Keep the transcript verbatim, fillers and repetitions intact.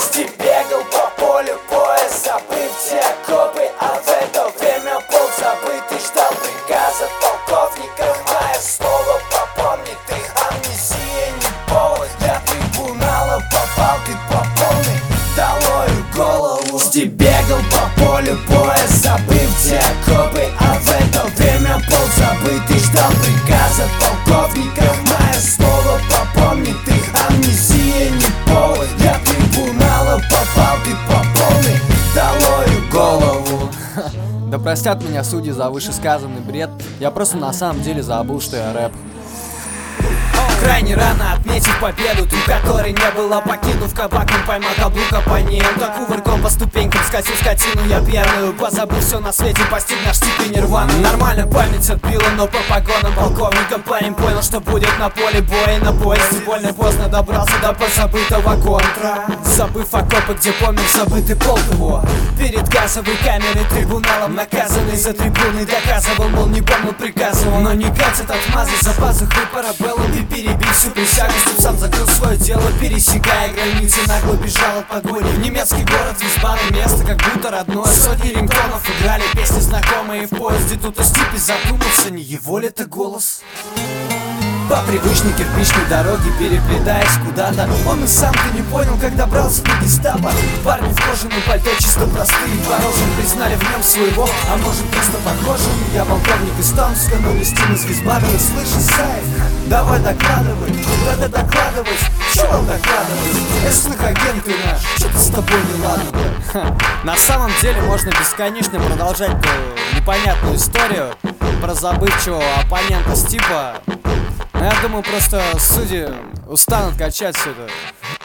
Стив бегал по полю боя, забыв все окопы, а в это время был забытый, ждал приказа полковника. Мое слово попомни ты, амнезия не повод для трибунала. Попал ты по полной, долою голову. Стив бегал по полю боя, забыв все окопы, а в это время был забытый, ждал приказа полковника. Мое слово попомни ты, амнезия не повод для трибунала. Попал ты по полной, долою голову. Да простят меня судьи за вышесказанный бред. Я просто на самом деле забыл, что я рэп. Крайне рано отметив победу, ту, которой не было, покинув кабак, он поймал каблука по ней. Он так кувырком по ступенькам скатил скотину я пьяную, позабыл все на свете, постиг наш стиль нирвану. Нормально память отбила, но по погонам полковником парень понял, что будет на поле боя. На поезде больно поздно добрался до позабытого контра, забыв окопы, где помер забытый полк его. Перед газовой камерой трибуналом наказанный за трибуной доказывал, мол, не помнил приказа. Но не катят отмазы за пазухой парабеллум и перебил всю присягу, чтоб сам закрыл свое дело, пересекая границы, нагло бежал от погони в немецкий город, визбарное место, как будто родное. Сотни рингтонов играли песни знакомые в поезде, тут и Стипи задумался, не его ли это голос? По привычной кирпичной дороге, переплетаясь куда-то, он и сам-то не понял, как добрался до гестапо. Парни в кожаном пальто чисто простые, дорожным признали в нем своего, а может просто похожим. Я полковник из Томска, но вестим из Визбарова. Слышишь, Саев, давай докладывай, надо докладывать. Чё вам докладывать? Эсных агент ты наш, что-то с тобой не ладно, бля. На самом деле можно бесконечно продолжать ту непонятную историю про забывчивого оппонента Стипа. Но я думаю, просто судьи устанут качать все это.